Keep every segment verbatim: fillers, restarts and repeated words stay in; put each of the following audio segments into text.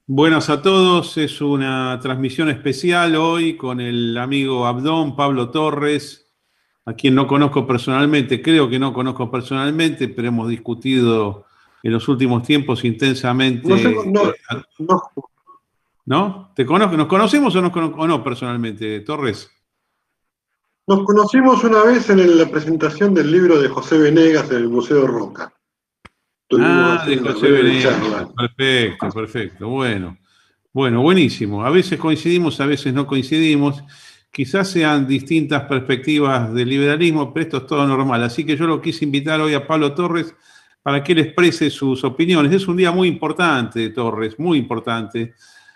Buenas a todos, es una transmisión especial hoy con el amigo Abdón, Pablo Torres, a quien no conozco personalmente, creo que no conozco personalmente, pero hemos discutido en los últimos tiempos No sé, intensamente, no, eh, no, ¿no? ¿Te conozco? ¿Nos conocemos o, nos cono- o no personalmente, Torres? nos conocimos una vez en el- la presentación del libro de José Venegas en el Museo Roca. Tuvimos Ah, así de una José breve Venegas, charla. perfecto, perfecto, bueno. Bueno, buenísimo. A veces coincidimos, a veces no coincidimos. Quizás sean distintas perspectivas del liberalismo, pero esto es todo normal. Así que yo lo quise invitar hoy a Pablo Torres para que él exprese sus opiniones. Es un día muy importante, Torres, muy importante.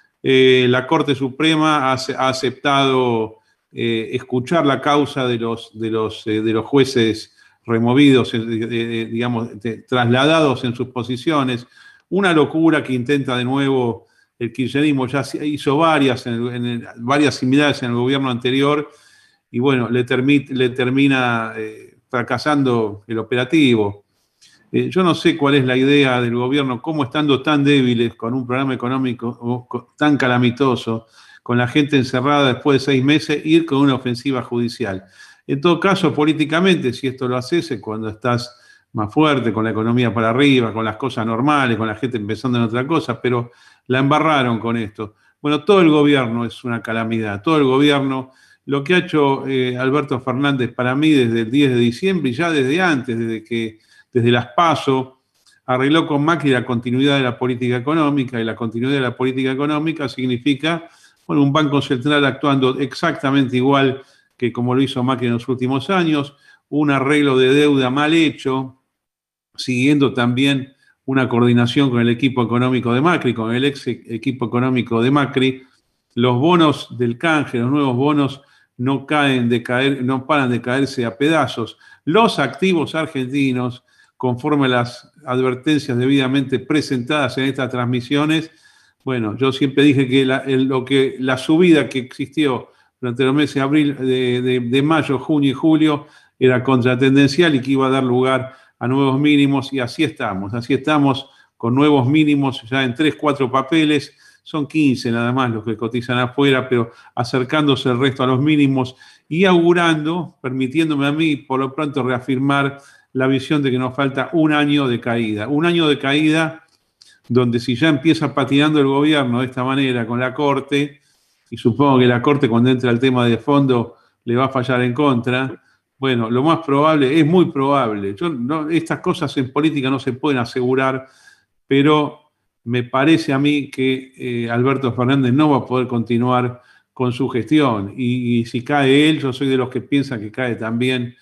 Eh, la Corte Suprema ha, ha aceptado eh, escuchar la causa de los, de los, eh, de los jueces removidos, eh, eh, digamos, de, trasladados en sus posiciones. Una locura que intenta de nuevo el kirchnerismo, ya hizo varias, en el, en el, varias similares en el gobierno anterior, y bueno, le, termi, le termina eh, fracasando el operativo. Eh, yo no sé cuál es la idea del gobierno, cómo estando tan débiles con un programa económico tan calamitoso, con la gente encerrada después de seis meses, ir con una ofensiva judicial. En todo caso, políticamente, si esto lo haces es cuando estás más fuerte, con la economía para arriba, con las cosas normales, con la gente empezando en otra cosa, pero la embarraron con esto. Bueno, todo el gobierno es una calamidad, todo el gobierno, lo que ha hecho eh, Alberto Fernández para mí desde el diez de diciembre y ya desde antes, desde que desde las PASO, arregló con Macri la continuidad de la política económica, y la continuidad de la política económica significa, bueno, un Banco Central actuando exactamente igual que como lo hizo Macri en los últimos años, un arreglo de deuda mal hecho, siguiendo también una coordinación con el equipo económico de Macri, con el ex equipo económico de Macri. Los bonos del canje, los nuevos bonos, no caen de caer, no paran de caerse a pedazos. Los activos argentinos, conforme a las advertencias debidamente presentadas en estas transmisiones, bueno, yo siempre dije que la, el, lo que la subida que existió durante los meses de abril, de, de, de mayo, junio y julio era contratendencial y que iba a dar lugar a nuevos mínimos, y así estamos, así estamos con nuevos mínimos ya en tres, cuatro papeles, son quince nada más los que cotizan afuera, pero acercándose el resto a los mínimos y augurando, permitiéndome a mí por lo pronto reafirmar la visión de que nos falta un año de caída, un año de caída donde si ya empieza patinando el gobierno de esta manera con la Corte, y supongo que la Corte cuando entra el tema de fondo le va a fallar en contra, bueno, lo más probable, es muy probable, yo, no, estas cosas en política no se pueden asegurar, pero me parece a mí que eh, Alberto Fernández no va a poder continuar con su gestión, y, y si cae él, yo soy de los que piensan que cae también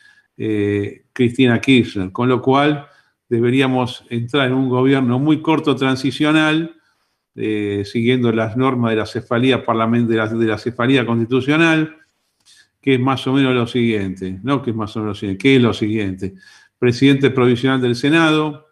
eh, Cristina Kirchner, con lo cual deberíamos entrar en un gobierno muy corto transicional, eh, siguiendo las normas de la cefalía parlamentaria, de la, de la cefalía constitucional, que es más o menos lo siguiente, ¿no? Que es más o menos lo siguiente, que es lo siguiente. Presidente provisional del Senado,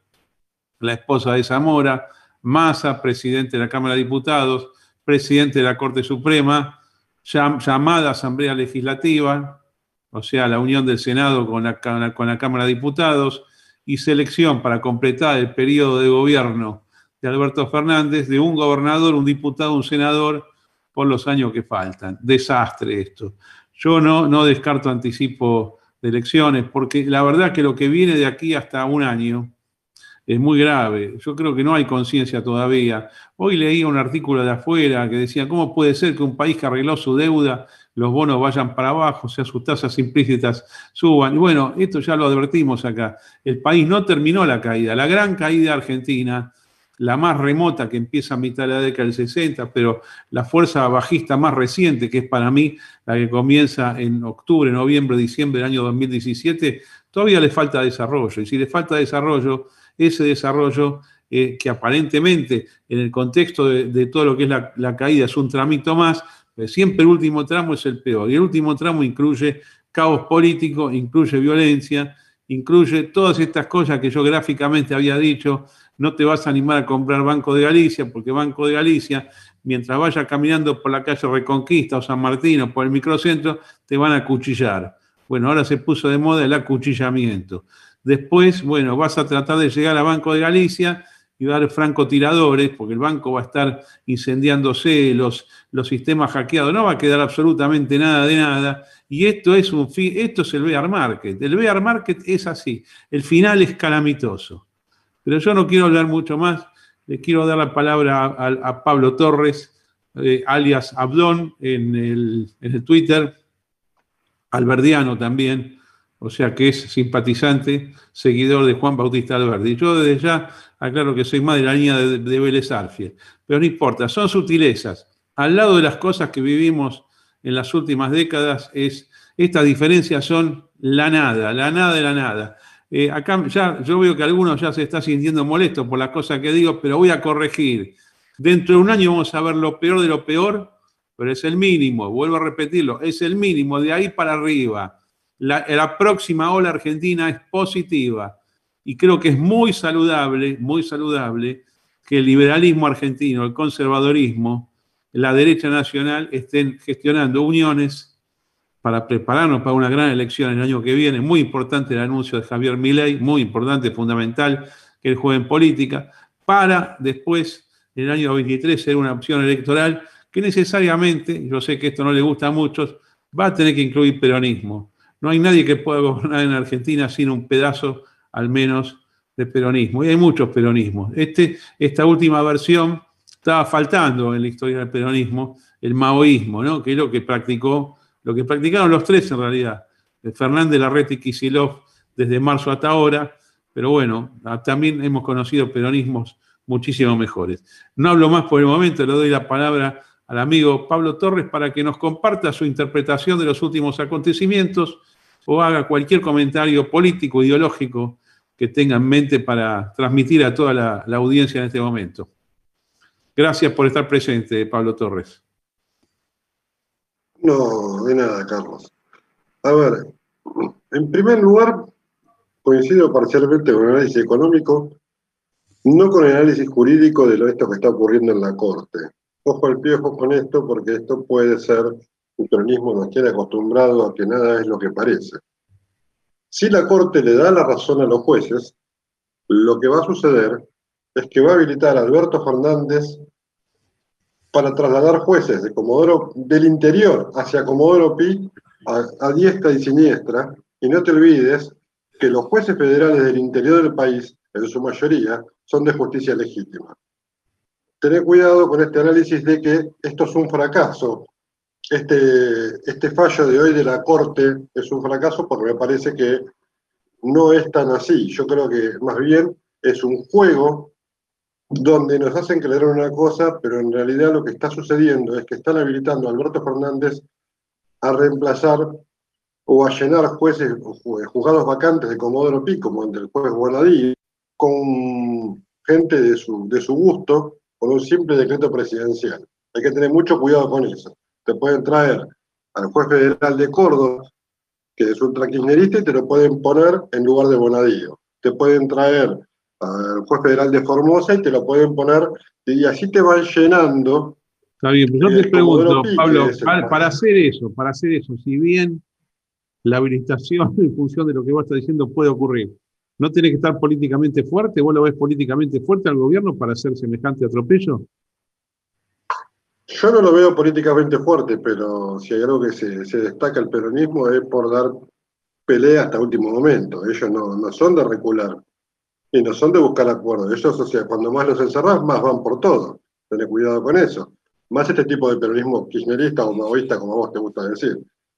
la esposa de Zamora, Massa, presidente de la Cámara de Diputados, presidente de la Corte Suprema, llam, llamada Asamblea Legislativa, o sea, la unión del Senado con la, con la Cámara de Diputados, y selección para completar el periodo de gobierno de Alberto Fernández de un gobernador, un diputado, un senador, por los años que faltan. Desastre esto. Yo no, no descarto anticipo de elecciones, porque la verdad que lo que viene de aquí hasta un año es muy grave. Yo creo que no hay conciencia todavía. Hoy leí un artículo de afuera que decía, ¿cómo puede ser que un país que arregló su deuda, los bonos vayan para abajo, o sea, sus tasas implícitas suban? Y bueno, esto ya lo advertimos acá. El país no terminó la caída. La gran caída argentina, la más remota, que empieza a mitad de la década del sesenta, pero la fuerza bajista más reciente, que es para mí la que comienza en octubre, noviembre, diciembre del año dos mil diecisiete, todavía le falta desarrollo. Y si le falta desarrollo, ese desarrollo eh, que aparentemente en el contexto de, de todo lo que es la, la caída es un tramito más, pues siempre el último tramo es el peor. Y el último tramo incluye caos político, incluye violencia, incluye todas estas cosas que yo gráficamente había dicho. No te vas a animar a comprar Banco de Galicia, porque Banco de Galicia, mientras vayas caminando por la calle Reconquista o San Martín o por el microcentro, te van a acuchillar. Bueno, ahora se puso de moda el acuchillamiento. Después, bueno, vas a tratar de llegar a Banco de Galicia y va a haber francotiradores, porque el banco va a estar incendiándose, los, los sistemas hackeados, no va a quedar absolutamente nada de nada. Y esto es, un, esto es el bear market. El bear market es así. El final es calamitoso. Pero yo no quiero hablar mucho más. Le quiero dar la palabra a, a, a Pablo Torres, eh, alias Abdón, en el, en el Twitter. Alberdiano también, o sea que es simpatizante, seguidor de Juan Bautista Alberdi. Yo desde ya aclaro que soy más de la línea de, de Vélez Arfiel, pero no importa, son sutilezas. Al lado de las cosas que vivimos en las últimas décadas, es, estas diferencias son la nada, la nada de la nada. Eh, acá ya yo veo que algunos ya se están sintiendo molestos por las cosas que digo, pero voy a corregir. Dentro de un año vamos a ver lo peor de lo peor, pero es el mínimo, vuelvo a repetirlo, es el mínimo, de ahí para arriba. La, la próxima ola argentina es positiva y creo que es muy saludable, muy saludable que el liberalismo argentino, el conservadorismo, la derecha nacional estén gestionando uniones para prepararnos para una gran elección el año que viene. Muy importante el anuncio de Javier Milei, muy importante, fundamental que él juegue en política, para después, en el año veintitrés, ser una opción electoral que necesariamente, yo sé que esto no le gusta a muchos, va a tener que incluir peronismo. No hay nadie que pueda gobernar en Argentina sin un pedazo, al menos, de peronismo. Y hay muchos peronismos. Este, esta última versión estaba faltando en la historia del peronismo, el maoísmo, ¿no? Que es lo que practicó, lo que practicaron los tres en realidad, Fernández, Larreta y Kicillof, desde marzo hasta ahora, pero bueno, también hemos conocido peronismos muchísimo mejores. No hablo más por el momento, le doy la palabra al amigo Pablo Torres para que nos comparta su interpretación de los últimos acontecimientos o haga cualquier comentario político, ideológico que tenga en mente para transmitir a toda la, la audiencia en este momento. Gracias por estar presente, Pablo Torres. No, de nada, Carlos. A ver, en primer lugar, coincido parcialmente con el análisis económico, no con el análisis jurídico de lo esto que está ocurriendo en la Corte. Ojo al piojo con esto, porque esto puede ser, el peronismo nos tiene acostumbrado a que nada es lo que parece. Si la Corte le da la razón a los jueces, lo que va a suceder es que va a habilitar a Alberto Fernández para trasladar jueces de Comodoro, del interior hacia Comodoro Pi a, a diestra y siniestra, y no te olvides que los jueces federales del interior del país, en su mayoría, son de justicia legítima. Tené cuidado con este análisis de que esto es un fracaso. Este, este fallo de hoy de la Corte es un fracaso porque me parece que no es tan así. Yo creo que más bien es un juego donde nos hacen creer una cosa, pero en realidad lo que está sucediendo es que están habilitando a Alberto Fernández a reemplazar o a llenar jueces, juzgados vacantes de Comodoro Pi, como entre el juez Bonadío, con gente de su, de su gusto, con un simple decreto presidencial. Hay que tener mucho cuidado con eso. Te pueden traer al juez federal de Córdoba, que es ultrakirchnerista, y te lo pueden poner en lugar de Bonadío. Te pueden traer al juez federal de Formosa y te lo pueden poner, y así te van llenando. Está bien, pero yo te pregunto, Pi, Pablo, para, para hacer eso, para hacer eso, si bien la habilitación en función de lo que vos estás diciendo puede ocurrir, ¿no tenés que estar políticamente fuerte? ¿Vos lo ves políticamente fuerte al gobierno para hacer semejante atropello? Yo no lo veo políticamente fuerte, pero si hay algo que se, se destaca el peronismo es por dar pelea hasta último momento. Ellos no, no son de recular y no son de buscar acuerdos. Ellos, o sea, cuando más los encerrás, más van por todo. Tené cuidado con eso. Más este tipo de peronismo kirchnerista o maoísta, como a vos te gusta decir.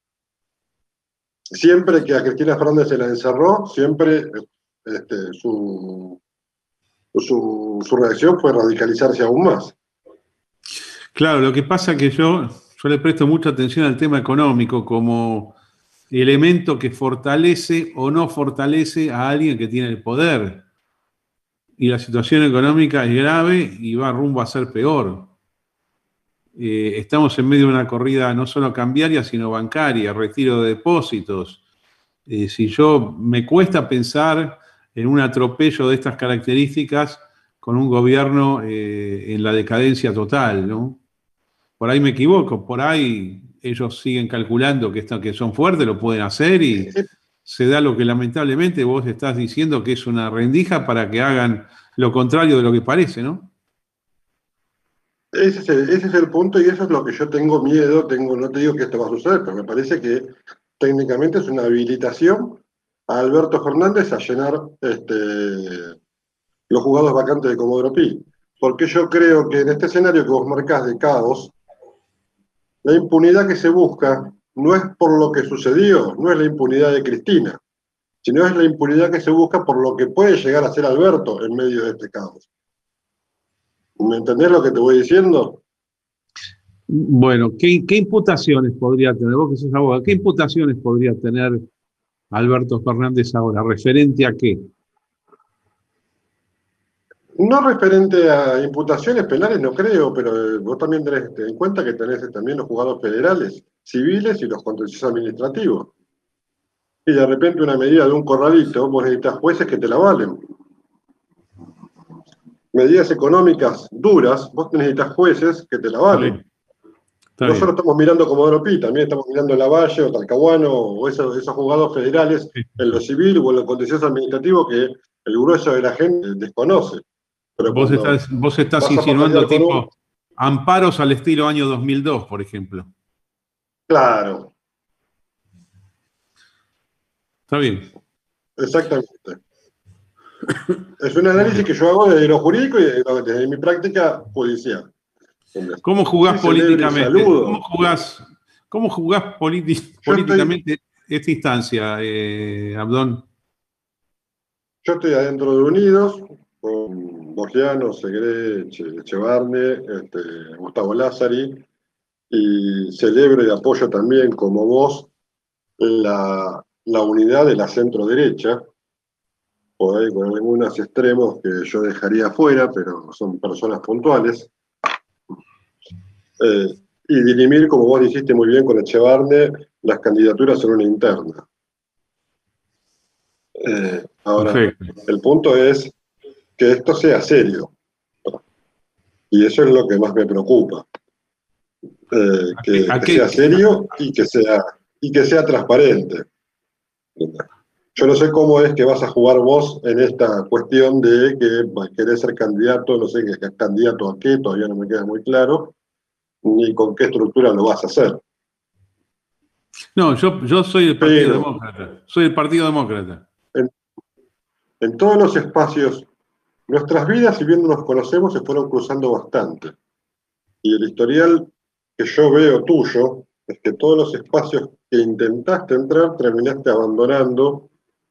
Siempre que a Cristina Fernández se la encerró, siempre este, su, su, su reacción fue radicalizarse aún más. Claro, lo que pasa es que yo, yo le presto mucha atención al tema económico como elemento que fortalece o no fortalece a alguien que tiene el poder. Y la situación económica es grave y va rumbo a ser peor. Eh, estamos en medio de una corrida no solo cambiaria, sino bancaria, retiro de depósitos. Eh, si yo me cuesta pensar en un atropello de estas características con un gobierno eh, en la decadencia total, ¿no? Por ahí me equivoco, por ahí ellos siguen calculando que, esto, que son fuertes, lo pueden hacer y, se da lo que lamentablemente vos estás diciendo que es una rendija para que hagan lo contrario de lo que parece, ¿no? Ese es, el, ese es el punto y eso es lo que yo tengo miedo, tengo, no te digo que esto va a suceder, pero me parece que técnicamente es una habilitación a Alberto Fernández a llenar este, los juzgados vacantes de Comodoro Pi. Porque yo creo que en este escenario que vos marcás de caos, la impunidad que se busca no es por lo que sucedió, no es la impunidad de Cristina, sino es la impunidad que se busca por lo que puede llegar a ser Alberto en medio de este caos. ¿Me entendés lo que te voy diciendo? Bueno, ¿qué, qué imputaciones podría tener, vos que sos abogado, qué imputaciones podría tener Alberto Fernández ahora? ¿Referente a qué? No referente a imputaciones penales, no creo, pero vos también tenés en cuenta que tenés también los juzgados federales, civiles y los contenciosos administrativos. Y de repente una medida de un corralito, vos necesitas jueces que te la valen. Medidas económicas duras, vos necesitas jueces que te la valen. Nosotros estamos mirando Comodoro Pi, también estamos mirando Lavalle o Talcahuano o esos, esos juzgados federales en lo civil o en lo contencioso administrativo que el grueso de la gente desconoce. Pero vos estás, vos estás insinuando tipo un... amparos al estilo año dos mil dos, por ejemplo. Claro. Está bien. Exactamente. Es un análisis que yo hago desde lo jurídico y desde mi práctica judicial. ¿Cómo jugás sí, políticamente? ¿Cómo jugás, cómo jugás políticamente estoy, esta instancia, eh, Abdón? Yo estoy adentro de Unidos, con Bogiano, Segre, Echevarne, este, Gustavo Lázari, y celebro y apoyo también, como vos, la, la unidad de la centro-derecha, por ahí con algunos extremos que yo dejaría afuera, pero son personas puntuales. Eh, y dirimir, como vos dijiste muy bien con Echevarne, las candidaturas en una interna. Eh, ahora, perfecto. El punto es que esto sea serio. Y eso es lo que más me preocupa. Eh, que, que sea serio y que sea, y que sea transparente. Yo no sé cómo es que vas a jugar vos en esta cuestión de que querés ser candidato, no sé qué es candidato a qué, todavía no me queda muy claro, ni con qué estructura lo vas a hacer. No, yo, yo soy el Partido Pero, Demócrata. Soy el Partido Demócrata. En, en todos los espacios, nuestras vidas, si bien no nos conocemos, se fueron cruzando bastante. Y el historial que yo veo tuyo es que todos los espacios que intentaste entrar terminaste abandonando,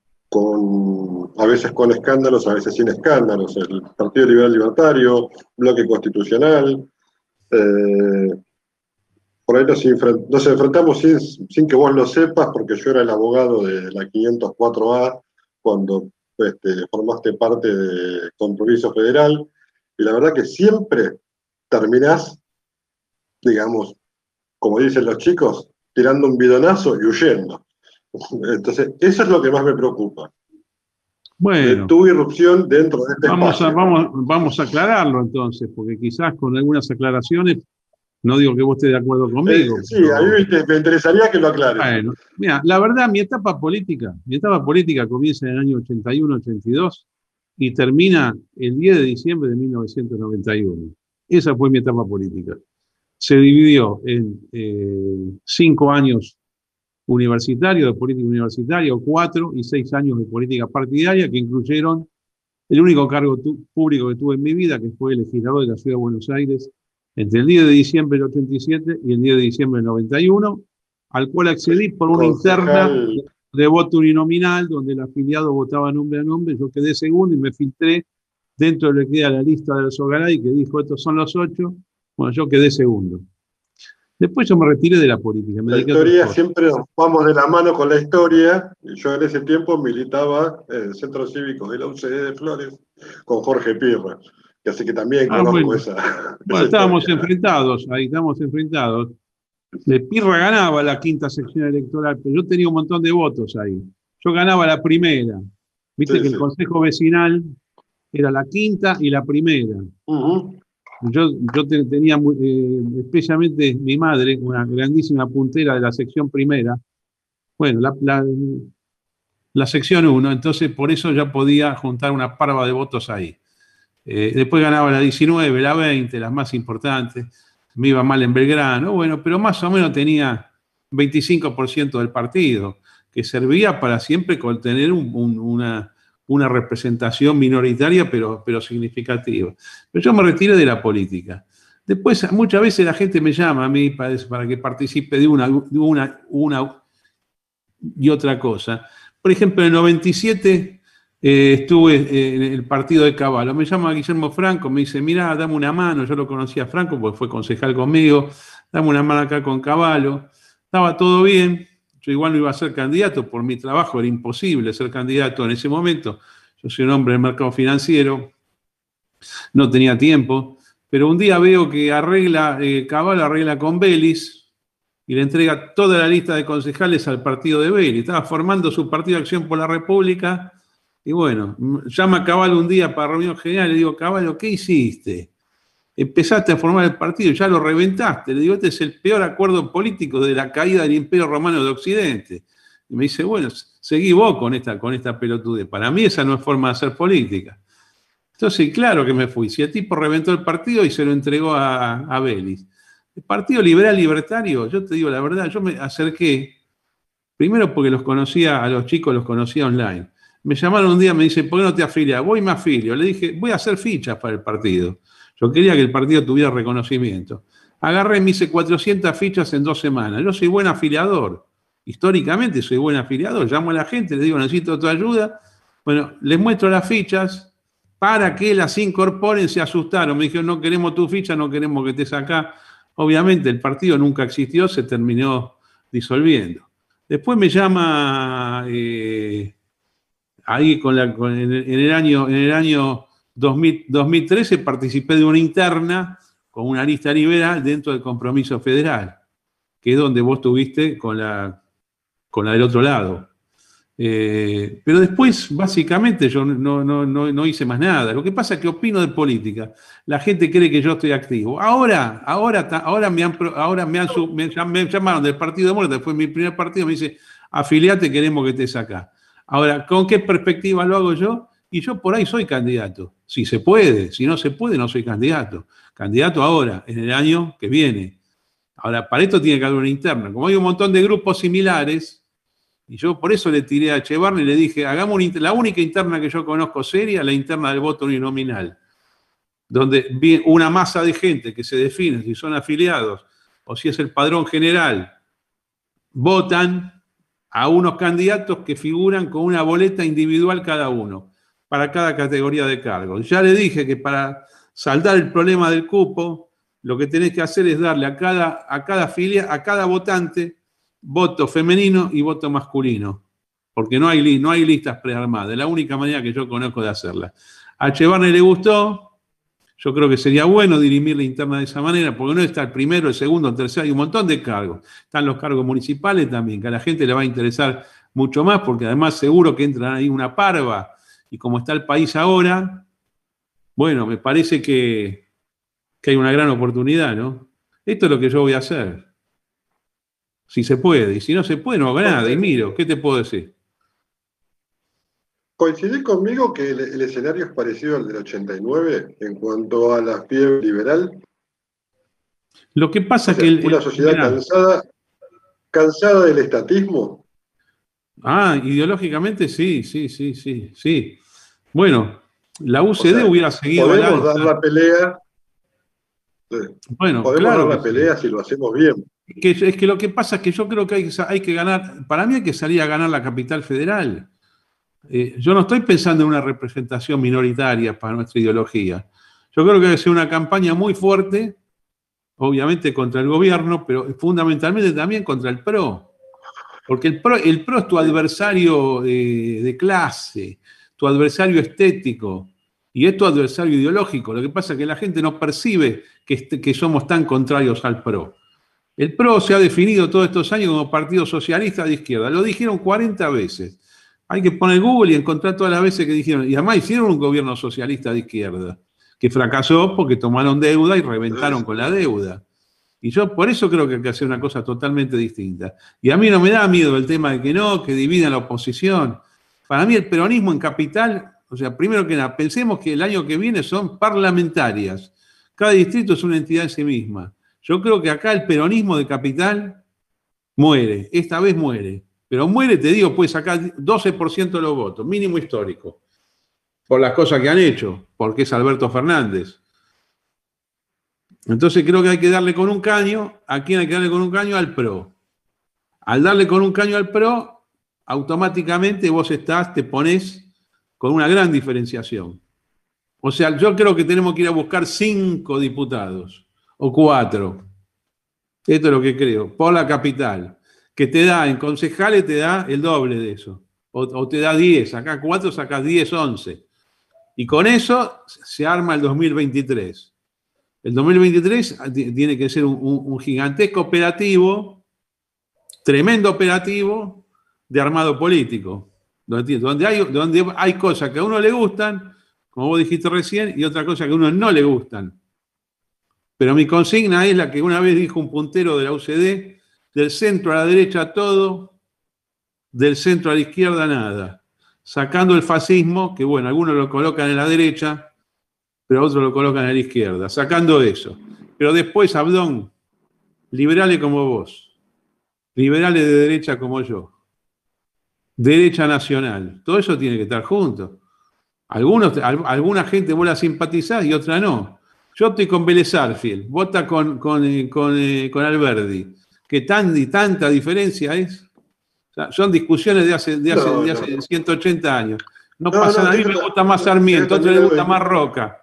con, a veces con escándalos, a veces sin escándalos. El Partido Liberal Libertario, Bloque Constitucional. Eh, por ahí nos, nos enfrentamos sin, sin que vos lo sepas, porque yo era el abogado de la quinientos cuatro A cuando este, formaste parte de Compromiso Federal. Y la verdad que siempre terminás, digamos, como dicen los chicos, tirando un bidonazo y huyendo. Entonces, eso es lo que más me preocupa. Bueno. De tu irrupción dentro de este vamos espacio. A, vamos, vamos a aclararlo entonces, porque quizás con algunas aclaraciones, no digo que vos estés de acuerdo conmigo. Eh, sí, pero... a mí me, me interesaría que lo aclares. Bueno, mira, la verdad, mi etapa política, mi etapa política comienza en el año ochenta y uno, ochenta y dos y termina el diez de diciembre de mil novecientos noventa y uno. Esa fue mi etapa política. Se dividió en eh, cinco años universitarios de política universitaria, o cuatro y seis años de política partidaria, que incluyeron el único cargo público que tuve en mi vida, que fue el legislador de la Ciudad de Buenos Aires, entre el diez de diciembre del ochenta y siete y el diez de diciembre del noventa y uno, al cual accedí por una interna de, de voto uninominal, donde el afiliado votaba nombre a nombre. Yo quedé segundo y me filtré dentro de lo que queda la lista del Sogaray, que dijo estos son los ocho. Bueno, yo quedé segundo. Después yo me retiré de la política. Me la historia siempre nos vamos de la mano con la historia. Yo en ese tiempo militaba en el Centro Cívico de la U C D de Flores con Jorge Pirra. Así que también ah, conozco bueno. esa. Bueno, esa estábamos historia. enfrentados, ahí estamos enfrentados. De Pirra ganaba la quinta sección electoral, pero yo tenía un montón de votos ahí. Yo ganaba la primera. Viste sí, que sí. El consejo vecinal era la quinta y la primera. Uh-huh. Yo, yo te, tenía, eh, especialmente mi madre, una grandísima puntera de la sección primera. Bueno, la, la, la sección uno, entonces por eso ya podía juntar una parva de votos ahí. Eh, después ganaba la diecinueve, la veinte, las más importantes. Me iba mal en Belgrano, bueno, pero más o menos tenía veinticinco por ciento del partido, que servía para siempre tener un, un, una, una representación minoritaria, pero, pero significativa. Pero yo me retiré de la política. Después, muchas veces la gente me llama a mí para, para que participe de una, de una, una y otra cosa. Por ejemplo, en el noventa y siete eh, estuve en el partido de Caballo. Me llama Guillermo Franco, me dice, mirá, dame una mano. Yo lo conocía a Franco porque fue concejal conmigo. Dame una mano acá con Caballo. Estaba todo bien. Yo igual no iba a ser candidato. Por mi trabajo era imposible ser candidato en ese momento. Yo soy un hombre del mercado financiero. No tenía tiempo. Pero un día veo que arregla, eh, Caballo arregla con Vélez y le entrega toda la lista de concejales al partido de Vélez. Estaba formando su partido de Acción por la República y bueno, llama a Caballo un día para reunión general y le digo, Caballo, ¿qué hiciste? Empezaste a formar el partido, ya lo reventaste. Le digo, este es el peor acuerdo político de la caída del Imperio Romano de Occidente. Y me dice, bueno, seguí vos con esta, con esta pelotudez. Para mí esa no es forma de hacer política. Entonces, claro que me fui. Si el tipo reventó el partido y se lo entregó a, a Vélez. El Partido Liberal Libertario, yo te digo la verdad, yo me acerqué, primero porque los conocía, a los chicos los conocía online. Me llamaron un día, me dicen, ¿por qué no te afilias? Voy y me afilio. Le dije, voy a hacer fichas para el partido. Yo quería que el partido tuviera reconocimiento. Agarré y me hice cuatrocientas fichas en dos semanas. Yo soy buen afiliador. Históricamente soy buen afiliador. Llamo a la gente, les digo, necesito tu ayuda. Bueno, les muestro las fichas para que las incorporen. Se asustaron. Me dijeron, no queremos tu ficha, no queremos que estés acá. Obviamente el partido nunca existió, se terminó disolviendo. Después me llama... Eh, Ahí con la, con, en, en el año, en el año dos mil, dos mil trece participé de una interna con una lista liberal dentro del Compromiso Federal, que es donde vos estuviste con la, con la del otro lado. Eh, pero después, básicamente, yo no, no, no, no hice más nada. Lo que pasa es que opino de política. La gente cree que yo estoy activo. Ahora, ahora, ahora, me, han, ahora me, han, me, me llamaron del Partido Demócrata, fue mi primer partido, me dice, afiliate, queremos que estés acá. Ahora, ¿con qué perspectiva lo hago yo? Y yo por ahí soy candidato. Si se puede, si no se puede, no soy candidato. Candidato ahora, en el año que viene. Ahora, para esto tiene que haber una interna. Como hay un montón de grupos similares, y yo por eso le tiré a Echevarri y le dije, hagamos una interna. La única interna que yo conozco seria, la interna del voto uninominal, donde vi una masa de gente que se define si son afiliados o si es el padrón general, votan a unos candidatos que figuran con una boleta individual cada uno, para cada categoría de cargos. Ya le dije que para saldar el problema del cupo, lo que tenés que hacer es darle a cada, a cada filia, a cada votante, voto femenino y voto masculino, porque no hay, no hay listas prearmadas, es la única manera que yo conozco de hacerla. A Echevarri le gustó. Yo creo que sería bueno dirimir la interna de esa manera, porque no está el primero, el segundo, el tercero, hay un montón de cargos. Están los cargos municipales también, que a la gente le va a interesar mucho más, porque además seguro que entra ahí una parva, y como está el país ahora, bueno, me parece que, que hay una gran oportunidad, ¿no? Esto es lo que yo voy a hacer. Si se puede, y si no se puede, no hago nada, y miro, ¿qué te puedo decir? ¿Coincidís conmigo que el, el escenario es parecido al del ochenta y nueve en cuanto a la fiebre liberal? Lo que pasa o sea, que... El, una el, sociedad mirá, cansada, cansada del estatismo. Ah, ideológicamente sí, sí, sí, sí, sí. Bueno, la U C D O sea, hubiera seguido podemos al alza. dar la pelea. Sí, Bueno, podemos claro dar la que pelea sí. si lo hacemos bien. Que, es que lo que pasa es que yo creo que hay, hay que ganar, para mí hay que salir a ganar la capital federal. Eh, yo no estoy pensando en una representación minoritaria para nuestra ideología. Yo creo que debe ser una campaña muy fuerte, obviamente contra el gobierno, pero fundamentalmente también contra el P R O. Porque el P R O, el P R O es tu adversario eh, de clase, tu adversario estético, y es tu adversario ideológico. Lo que pasa es que la gente no percibe que, este, que somos tan contrarios al P R O. El P R O se ha definido todos estos años como Partido Socialista de Izquierda. Lo dijeron cuarenta veces. Hay que poner Google y encontrar todas las veces que dijeron. Y además hicieron un gobierno socialista de izquierda, que fracasó porque tomaron deuda y reventaron con la deuda. Y yo por eso creo que hay que hacer una cosa totalmente distinta. Y a mí no me da miedo el tema de que no, que dividan la oposición. para mí el peronismo en capital, o sea, primero que nada, pensemos que el año que viene son parlamentarias. Cada distrito es una entidad en sí misma. Yo creo que acá el peronismo de capital muere, esta vez muere. Pero muere, te digo, puede sacar doce por ciento de los votos, mínimo histórico, por las cosas que han hecho, porque es Alberto Fernández. Entonces creo que hay que darle con un caño. ¿A quién hay que darle con un caño? Al P R O. Al darle con un caño al P R O, automáticamente vos estás, te pones con una gran diferenciación. O sea, yo creo que tenemos que ir a buscar cinco diputados, o cuatro. Esto es lo que creo, por la capital. Que te da, en concejales te da el doble de eso. O, o te da diez, acá cuatro sacas diez, once. Y con eso se arma el dos mil veintitrés. El dos mil veintitrés tiene que ser un, un, un gigantesco operativo, tremendo operativo de armado político. Donde, donde, hay, donde hay cosas que a uno le gustan, como vos dijiste recién, y otras cosas que a uno no le gustan. Pero mi consigna es la que una vez dijo un puntero de la U C D: del centro a la derecha todo, del centro a la izquierda nada. Sacando el fascismo, que bueno, algunos lo colocan en la derecha, pero otros lo colocan en la izquierda. Sacando eso. Pero después, Abdón, liberales como vos, liberales de derecha como yo, derecha nacional, todo eso tiene que estar junto. Algunos, alguna gente vos la simpatizás y otra no. Yo estoy con Vélez Sarsfield, vota con, con, con, con Alberdi. ¿Qué tan y tanta diferencia es? O sea, son discusiones de hace, de hace, no, de hace no. ciento ochenta años. No, no pasa nada. No, a mí me gusta más Sarmiento, a otro le gusta más Roca.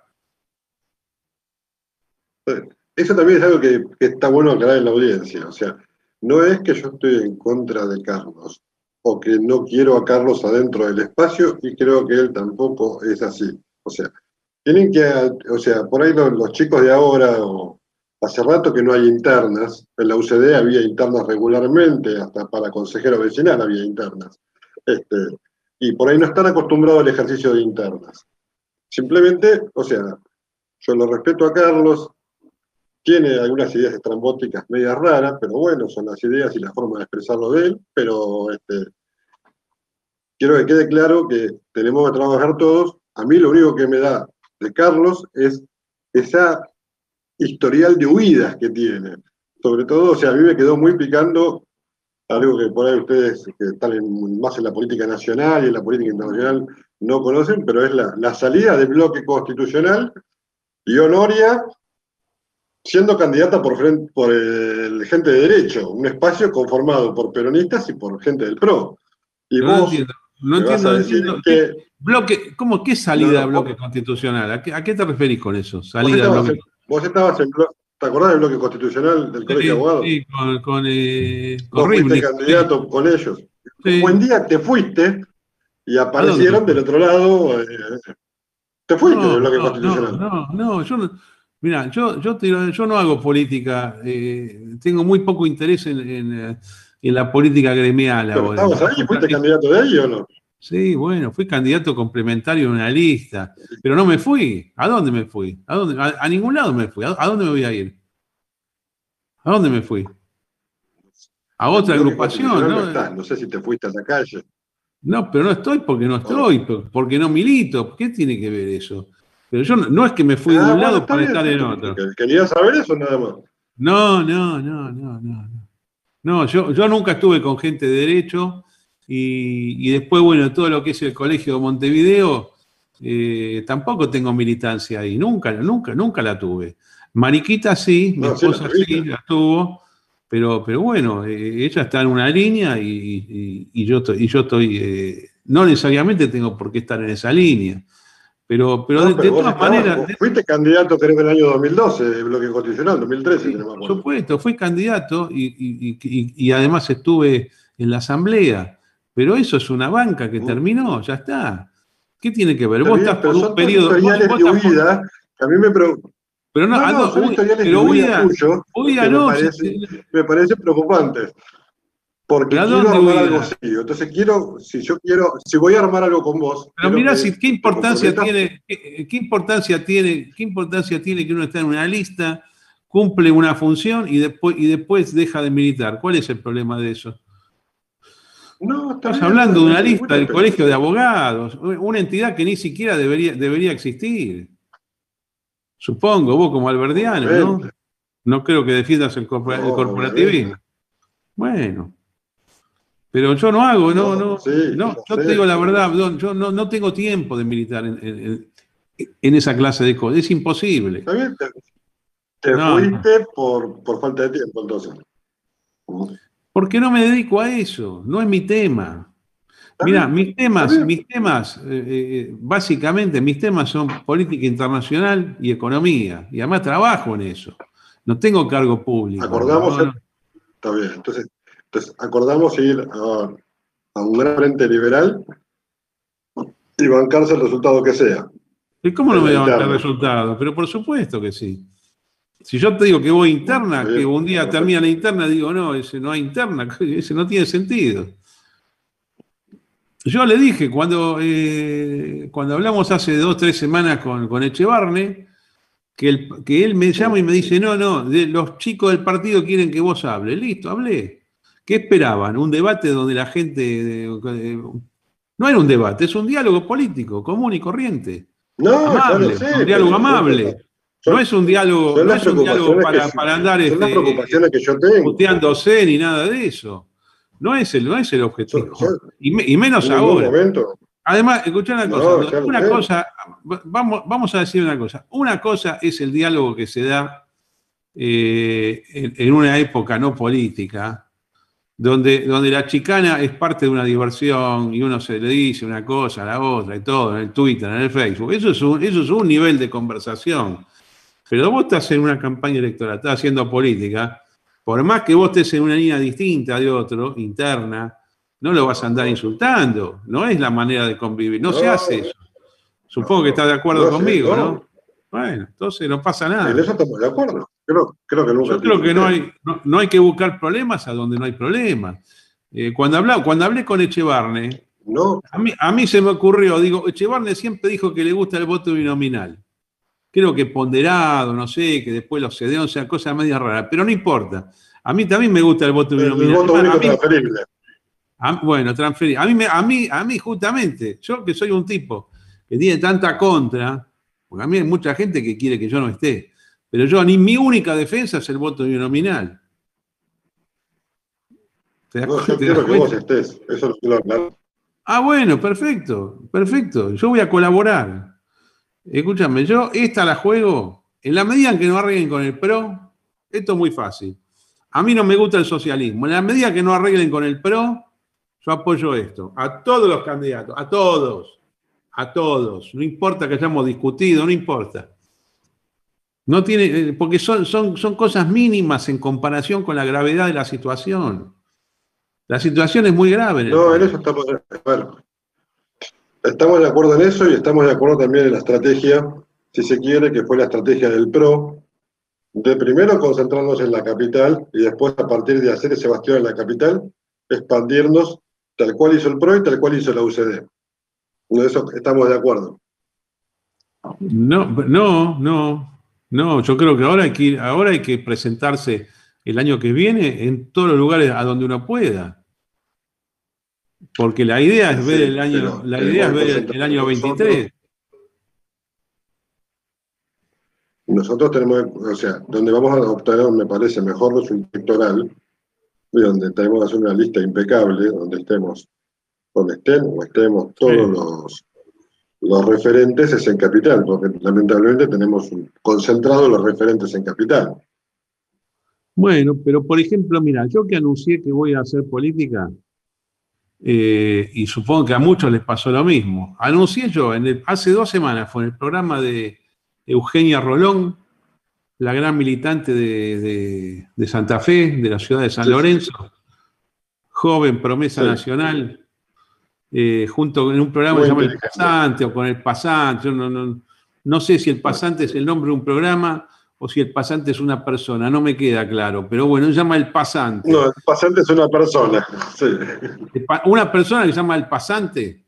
Eso también es algo que, que está bueno aclarar en la audiencia. O sea, no es que yo estoy en contra de Carlos, o que no quiero a Carlos adentro del espacio, y creo que él tampoco es así. O sea, tienen que, o sea, por ahí los, los chicos de ahora, o hace rato que no hay internas, en la U C D había internas regularmente, hasta para consejero vecinal había internas, este, y por ahí no están acostumbrados al ejercicio de internas. Simplemente, o sea, yo lo respeto a Carlos, tiene algunas ideas estrambóticas medias raras, pero bueno, son las ideas y la forma de expresarlo de él, pero este, quiero que quede claro que tenemos que trabajar todos. A mí lo único que me da de Carlos es esa historial de huidas que tiene. Sobre todo, o sea, a mí me quedó muy picando algo que por ahí ustedes que están en, más en la política nacional y en la política internacional no conocen, pero es la, la salida del bloque constitucional y Honoria siendo candidata por, frente, por el gente de derecho, un espacio conformado por peronistas y por gente del P R O. Y no vos entiendo, no me entiendo, vas a decir entiendo. que... ¿Qué, bloque, ¿Cómo qué salida no, no, de bloque vos, constitucional? ¿A qué, ¿A qué te referís con eso? Salida vos estabas, de bloque. en, vos estabas en... ¿Te acordás del bloque constitucional del Sí, Colegio de Abogados? sí, con, con, eh, con Vos fuiste Rivnik, candidato sí. con ellos. Sí. Un buen día te fuiste y aparecieron del otro lado... Eh, te fuiste no, del bloque no, constitucional. No, no, no, yo no... Mira, yo, yo, te, yo no hago política, eh, tengo muy poco interés en, en, en la política gremial Pero ahora. estabas ahí, ¿fuiste candidato de ahí o no? Sí, bueno, fui candidato complementario en una lista, pero no me fui. ¿A dónde me fui? ¿A, dónde? a, a ningún lado me fui. ¿A, ¿A dónde me voy a ir? ¿A dónde me fui? A otra agrupación, ¿no? ¿no? No, no sé si te fuiste a la calle. No, pero no estoy porque no estoy, porque no milito. ¿Qué tiene que ver eso? Pero yo no, no es que me fui ah, de un bueno, lado para bien, estar en otro. Quería saber eso nada más. No, no, no, no, no. No, yo, yo nunca estuve con gente de derecho y, y después, bueno, todo lo que es el Colegio de Montevideo, eh, tampoco tengo militancia ahí. Nunca, nunca, nunca la tuve. Mariquita sí, mi no, esposa sí, sí la tuvo, pero, pero bueno, eh, ella está en una línea y, y, y yo estoy, y yo estoy eh, no necesariamente tengo por qué estar en esa línea. Pero, pero, no, de, pero de todas estabas, maneras. Fuiste candidato, creo que en el año dos mil doce, del bloque constitucional, dos mil trece, Sí, no me acuerdo. por supuesto, fui candidato y, y, y, y además estuve en la asamblea. Pero eso es una banca que terminó, ya está. ¿Qué tiene que ver? Está vos bien, estás por un periodo. Historiales vos, de vos huida, por... a mí me preocupa. Pero no, no, no, son historiales de huida tuyos que no, me, parece, me parecen preocupantes. Porque quiero armar huida? algo serio. Entonces quiero, si yo quiero, si voy a armar algo con vos. Pero mirá, si, ¿qué importancia tiene, qué, qué importancia tiene, qué importancia tiene que uno esté en una lista, cumple una función y después, y después deja de militar? ¿Cuál es el problema de eso? No, está Estás bien, hablando de una no te lista del gusta, Colegio de Abogados, una entidad que ni siquiera debería, debería existir. Supongo, vos como alberdiano, ¿no? obviamente. No creo que defiendas el, corpora- el No, obviamente. corporativismo. Bueno, pero yo no hago, no, No, no, sí, no, yo yo te digo sé. la verdad, Don, yo no, no tengo tiempo de militar en, en- en esa clase de cosas, es imposible. Está bien, te, te No, no, fuiste por, por falta de tiempo, entonces. porque no me dedico a eso, no es mi tema. Está Mira, bien, mis está temas, bien. mis temas, eh, eh, básicamente mis temas son política internacional y economía, y además trabajo en eso. No tengo cargo público, Acordamos, no, no. está bien. Entonces, entonces acordamos ir a, a un gran frente liberal y bancarse el resultado que sea, ¿Y cómo no en me la voy a bancar interna. resultados? Pero por supuesto que sí. Si yo te digo que voy Bueno, está interna, que bien, un día termina perfecto. la interna, digo, no, ese no hay interna, ese no tiene sentido. Yo le dije, cuando, eh, cuando hablamos hace dos, tres semanas con, con Echevarne, que, el- que él me llama y me dice, no, no, de- los chicos del partido quieren que vos hables. Listo, hablé. ¿Qué esperaban? Un debate donde la gente... de- de- no era un debate, es un diálogo político, común y corriente. No, ya lo Amable, un sé, diálogo pero son, amable. No son, es un diálogo, son no las es un diálogo preocupaciones que para, yo- para andar son las este, preocupaciones que yo tengo. puteándose ni nada de eso. No es el, no es el Son- objetivo. son- Y, me- y menos en ningún ahora. momento. Además, escuchá una cosa, No, Don, ya lo una sé. cosa, vamos, vamos a decir una cosa. Una cosa es el diálogo que se da eh, en, en una época no política, donde, donde la chicana es parte de una diversión y uno se le dice una cosa a la otra y todo, en el Twitter, en el Facebook. Eso es un, eso es un nivel de conversación. Pero vos estás en una campaña electoral, estás haciendo política, por más que vos estés en una línea distinta de otro, interna, no lo vas a andar insultando. No es la manera de convivir. No se No, hace eso. Supongo que no, estás de acuerdo no sé, conmigo, no. ¿no? Bueno, entonces no pasa En nada. eso estamos de acuerdo. Creo, creo que nunca Yo te creo que no insulté. hay, no, no hay que buscar problemas a donde no hay problemas. Eh, cuando, habla, cuando hablé con Echevarne, No, a mí, a mí se me ocurrió, digo, Echevarne siempre dijo que le gusta el voto binominal. Creo que ponderado, no sé, que después lo cedió, o sea, cosa media rara, pero no importa. A mí también me gusta el voto el, el binominal. voto Además, a único mí, transferible. a- bueno, transferir. A mí, me- a, mí, a mí, justamente, yo que soy un tipo que tiene tanta contra, porque a mí hay mucha gente que quiere que yo no esté, pero yo, ni mi única defensa es el voto binominal. ¿Te das, No, cu- yo te das quiero que vos cuenta? estés. Eso lo quiero hablar. Ah, bueno, perfecto, perfecto. Yo voy a colaborar. Escúchame, yo esta la juego en la medida en que no arreglen con el PRO. Esto es muy fácil. A mí no me gusta el socialismo. En la medida que no arreglen con el PRO, yo apoyo esto. A todos los candidatos, a todos, a todos. No importa que hayamos discutido, no importa. No tiene, eh, porque son, son, son cosas mínimas en comparación con la gravedad de la situación. La situación es muy grave en el No, en eso país. estamos. Bueno, estamos de acuerdo en eso y estamos de acuerdo también en la estrategia, si se quiere, que fue la estrategia del PRO, de primero concentrarnos en la capital y después, a partir de hacer ese bastión en la capital, expandirnos tal cual hizo el PRO y tal cual hizo la U C D. En eso estamos de acuerdo. No, no, no, no. Yo creo que ahora hay que ir- ahora hay que presentarse el año que viene en todos los lugares a donde uno pueda. Porque la idea es ver Sí, el año, pero la idea tenemos es que ver el año concentrarnos nosotros. veintitrés. Nosotros tenemos, o sea, donde vamos a obtener, me parece, mejor resultado electoral, y donde tenemos que hacer una lista impecable, donde estemos, donde estén o estemos todos Sí. los, los referentes, es en Capital, porque lamentablemente tenemos un- concentrados los referentes en Capital. Bueno, pero por ejemplo, mira, yo que anuncié que voy a hacer política, eh, y supongo que a muchos les pasó lo mismo. Anuncié yo en el- hace dos semanas, fue en el programa de Eugenia Rolón, la gran militante de, de- de Santa Fe, de la ciudad de San Sí, sí, Lorenzo, joven promesa sí, nacional, eh, junto con un programa que muy se llama El inteligente. Pasante o con El Pasante. Yo no, no, no sé si El Pasante es el nombre de un programa o si El Pasante es una persona, no me queda claro, pero bueno, se llama El Pasante. No, el pasante es una persona, sí. El pa- Una persona que se llama El Pasante.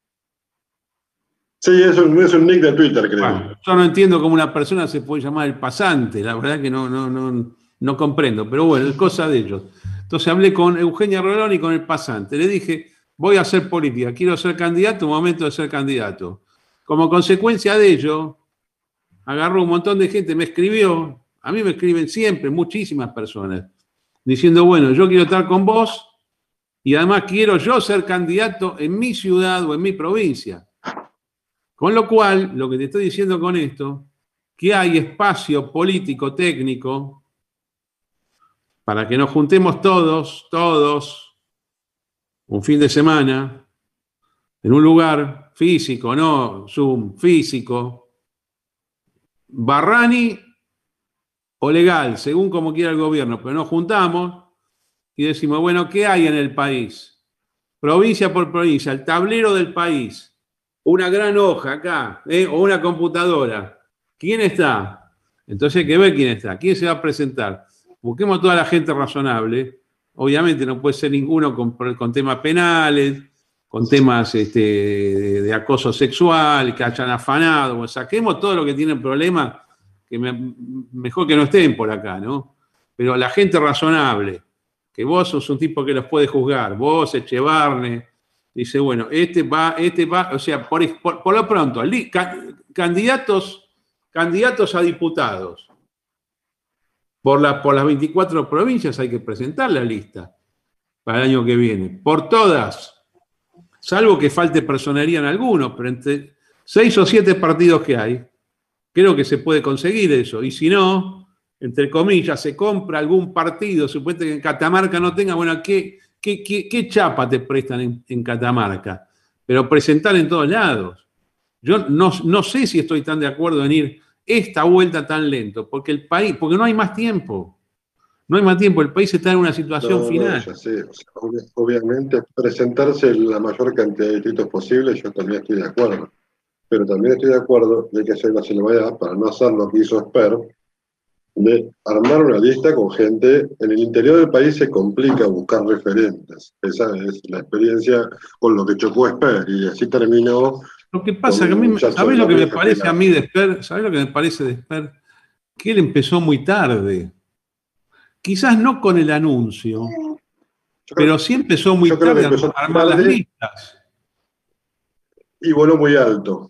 Sí, es un, es un nick de Twitter, creo. Bueno, yo no entiendo cómo una persona se puede llamar El Pasante, la verdad que no, no, no, no comprendo, pero bueno, es cosa de ellos. Entonces hablé con Eugenia Rolón y con el pasante. Le dije, voy a hacer política, quiero ser candidato, momento de ser candidato. Como consecuencia de ello, agarró un montón de gente, me escribió, a mí me escriben siempre, muchísimas personas, diciendo, bueno, yo quiero estar con vos y además quiero yo ser candidato en mi ciudad o en mi provincia. Con lo cual, lo que te estoy diciendo con esto, que hay espacio político, técnico, para que nos juntemos todos, todos, un fin de semana, en un lugar físico, no Zoom, físico, Barrani o legal, según como quiera el gobierno, pero nos juntamos y decimos, bueno, ¿qué hay en el país? Provincia por provincia, el tablero del país, una gran hoja acá, ¿eh? O una computadora. ¿Quién está? Entonces hay que ver quién está, quién se va a presentar. Busquemos toda la gente razonable. Obviamente no puede ser ninguno con, con temas penales, con temas este, de, de acoso sexual, que hayan afanado. Pues saquemos todo lo que tienen problemas, que me, mejor que no estén por acá, ¿no? Pero la gente razonable, que vos sos un tipo que los puede juzgar, vos, Echevarne, dice, bueno, este va, este va, o sea, por, por, por lo pronto, candidatos, candidatos a diputados. Por, la, por las veinticuatro provincias hay que presentar la lista para el año que viene. Por todas, salvo que falte personería en algunos, pero entre seis o siete partidos que hay, creo que se puede conseguir eso. Y si no, entre comillas, se compra algún partido, supuestamente que en Catamarca no tenga, bueno, ¿qué, qué, qué, qué chapa te prestan en, en Catamarca? Pero presentar en todos lados. Yo no, no sé si estoy tan de acuerdo en ir esta vuelta tan lento, porque el país, porque no hay más tiempo. No hay más tiempo, el país está en una situación No, final. no, ya sé. O sea, ob- obviamente, presentarse la mayor cantidad de distritos posible, yo también estoy de acuerdo. Pero también estoy de acuerdo de que hacer la salvedad para no hacer lo que hizo Esper, de armar una lista con gente. En el interior del país se complica buscar referentes. Esa es la experiencia con lo que chocó Esper, y así terminó. Lo que pasa que a mí, ¿sabés lo que me parece a mí de Esper? ¿Sabés lo que me parece de Esper? Que él empezó muy tarde. Quizás no con el anuncio, pero sí empezó muy tarde a armar las listas. Y voló muy alto.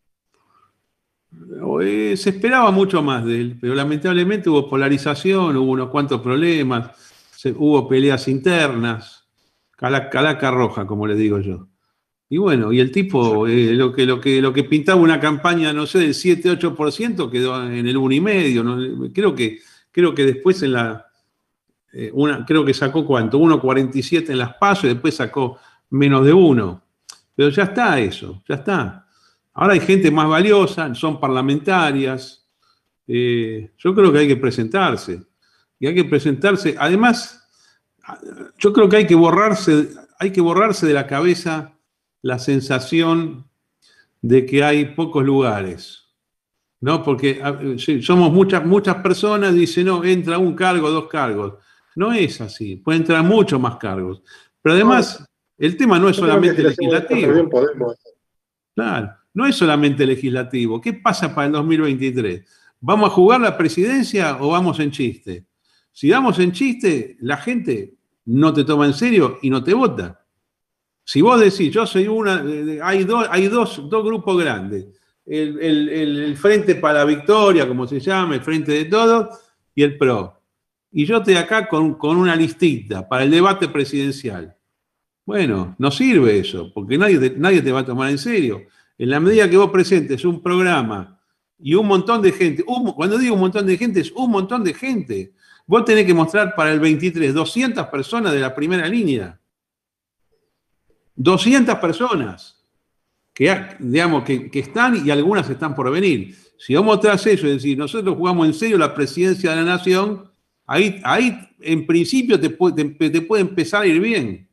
Se esperaba mucho más de él, pero lamentablemente hubo polarización, hubo unos cuantos problemas, se, hubo peleas internas, calaca, calaca roja, como le digo yo. Y bueno, y el tipo, eh, lo, que, lo, que, lo que pintaba una campaña, no sé, del siete ocho por ciento quedó en el uno y medio. ¿No? Creo, que, creo que después en la... Eh, una, creo que sacó cuánto, uno cuarenta y siete en las PASO y después sacó menos de uno. Pero ya está eso, ya está. Ahora hay gente más valiosa, son parlamentarias. Eh, yo creo que hay que presentarse. Y hay que presentarse. Además, yo creo que hay que borrarse, hay que borrarse de la cabeza la sensación de que hay pocos lugares. ¿No? Porque sí, somos muchas, muchas personas, dice, no, entra un cargo, dos cargos. No es así, pueden entrar muchos más cargos. Pero además, el tema no es solamente legislativo. Claro, no es solamente legislativo. ¿Qué pasa para el dos mil veintitrés? ¿Vamos a jugar la presidencia o vamos en chiste? Si vamos en chiste, la gente no te toma en serio y no te vota. Si vos decís, yo soy una, hay, dos, hay dos, dos grupos grandes. El, el, el Frente para la Victoria, como se llama, el Frente de Todos, y el P R O. Y yo estoy acá con, con una listita para el debate presidencial. Bueno, no sirve eso, porque nadie te, nadie te va a tomar en serio. En la medida que vos presentes un programa y un montón de gente, un, cuando digo un montón de gente, es un montón de gente. Vos tenés que mostrar para el veintitrés doscientas personas de la primera línea. doscientas personas. Que, digamos, que, que están y algunas están por venir. Si vos mostrás eso y decís, nosotros jugamos en serio la presidencia de la nación, ahí, ahí en principio te puede, te, te puede empezar a ir bien.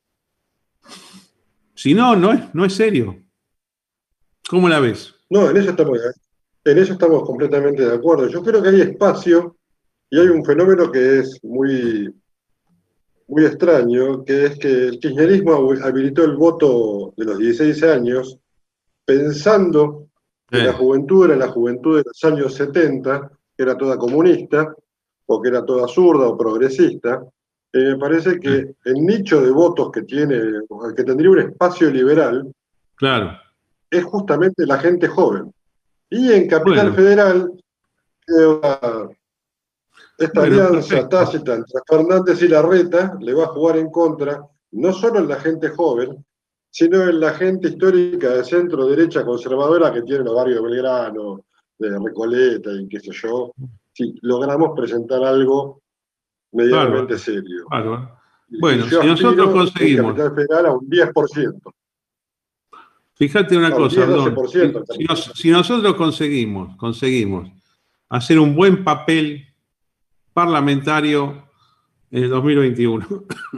Si no, no es, no es serio. ¿Cómo la ves? No, en eso estamos, en eso estamos completamente de acuerdo. Yo creo que hay espacio y hay un fenómeno que es muy, muy extraño, que es que el kirchnerismo habilitó el voto de los dieciséis años pensando que la juventud era la juventud de los años setenta, que era toda comunista, o que era toda zurda o progresista. Y me parece que el nicho de votos que tiene, que tendría un espacio liberal, claro. es justamente la gente joven. Y en Capital Bueno, Federal, eh, esta bueno, alianza perfecto. tácita entre Fernández y Larreta le va a jugar en contra, no solo en la gente joven, sino en la gente histórica de centro derecha conservadora que tiene los barrios de Belgrano, de Recoleta y qué sé yo, si logramos presentar algo medianamente Bárbaro, serio. bárbaro. Y Bueno, yo si nosotros aspiro en conseguimos, Capital Federal a un diez por ciento, fíjate una a un cosa, diez doce Abdón, por si, ciento. si nos- si nosotros conseguimos, conseguimos hacer un buen papel parlamentario en el dos mil veintiuno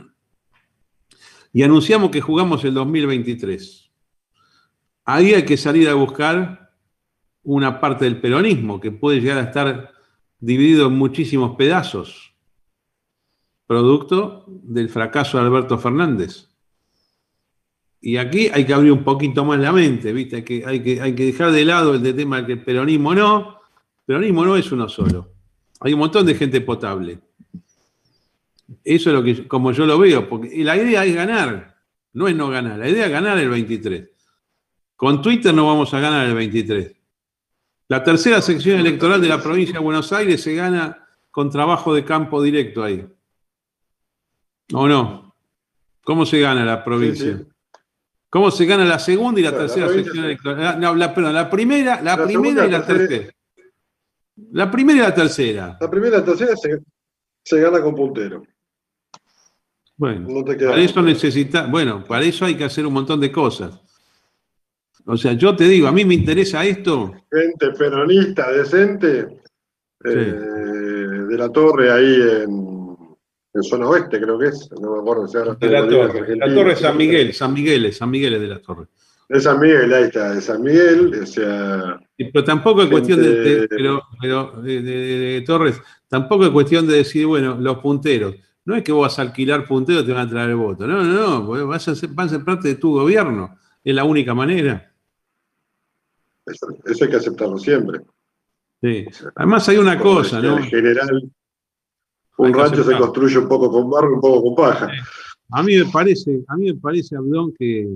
y anunciamos que jugamos el dos mil veintitrés, ahí hay que salir a buscar una parte del peronismo que puede llegar a estar dividido en muchísimos pedazos, producto del fracaso de Alberto Fernández. Y aquí hay que abrir un poquito más la mente, ¿viste? Hay que, hay que, hay que dejar de lado el de tema de que el peronismo no, el peronismo no es uno solo. Hay un montón de gente potable. Eso es lo que, como yo lo veo, porque la idea es ganar, no es no ganar, la idea es ganar el veintitrés. Con Twitter no vamos a ganar el veintitrés. La tercera sección electoral de la provincia de Buenos Aires se gana con trabajo de campo directo ahí. ¿O no? ¿Cómo se gana la provincia? Sí, sí. ¿Cómo se gana la segunda y la Claro, la tercera provincia sección se- electoral? No, la, perdón, la primera, la la primera segunda, y la la tercera, tercera. La primera y la tercera. la primera y la tercera se, se gana con puntero. Bueno, No te para queda eso otra. necesita, bueno, para eso hay que hacer un montón de cosas. O sea, yo te digo, a mí me interesa esto. Gente peronista, decente, eh, Sí. de la Torre ahí en, en zona oeste, creo que es. No me acuerdo si ahora De de la Malvinas Torre. La Torre Argentinas. es San Miguel, San Miguel es, San Miguel es de la Torre. De San Miguel, ahí está, de San Miguel, o sea, Y, pero tampoco es cuestión de, de- gente. pero, pero de, de- de Torres, tampoco es cuestión de decir, bueno, los punteros. No es que vos vas a alquilar punteros y te van a traer el voto. No, no, no, vos vas a ser, van a ser parte de tu gobierno. Es la única manera. Eso, eso hay que aceptarlo siempre. Sí. O sea, Además hay una como cosa, decía el ¿no? general, Hay un que rancho se aceptarlo. construye un poco con barro, un poco con paja. A mí me parece, a mí me parece, Abdón, que